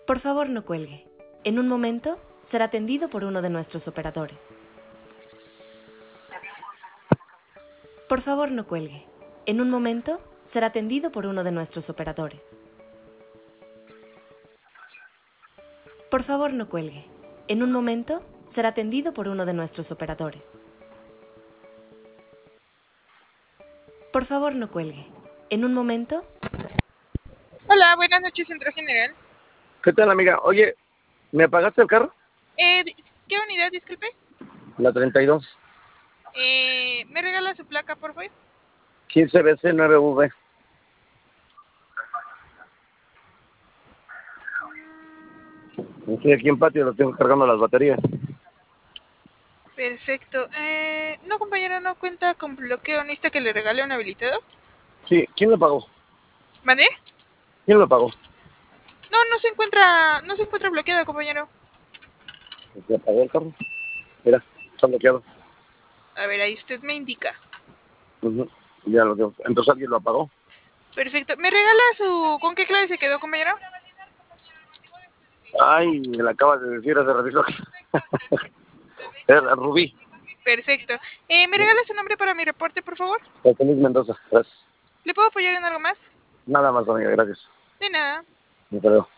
Por favor, no cuelgue. En un momento será atendido por uno de nuestros operadores. Por favor, no cuelgue. En un momento será atendido por uno de nuestros operadores. Por favor, no cuelgue. En un momento será atendido por uno de nuestros operadores. Por favor, no cuelgue. En un momento... Hola, buenas noches, Centro General. ¿Qué tal, amiga? Oye, ¿me apagaste el carro? ¿Qué unidad, disculpe? La 32. ¿Me regala su placa, por favor? 15BC9V. Estoy aquí en patio, lo tengo cargando las baterías. Perfecto. No, compañero, no cuenta con bloqueo. ¿Necesita que le regale un habilitado? Sí, ¿quién lo pagó? ¿Mande? ¿Quién lo pagó? No, no se encuentra bloqueado, compañero. ¿Se apagó el carro? Mira, está bloqueado. A ver, ahí usted me indica. Ya lo tengo. Entonces alguien lo apagó. Perfecto. ¿Me regala su... ¿Con qué clave se quedó, compañero? Ay, me la acabas de decir hace ratito. Era Rubí. Perfecto. ¿Me regala su nombre para mi reporte, por favor? José Luis Mendoza. Gracias. ¿Le puedo apoyar en algo más? Nada más, amiga, gracias. De nada. Hasta luego.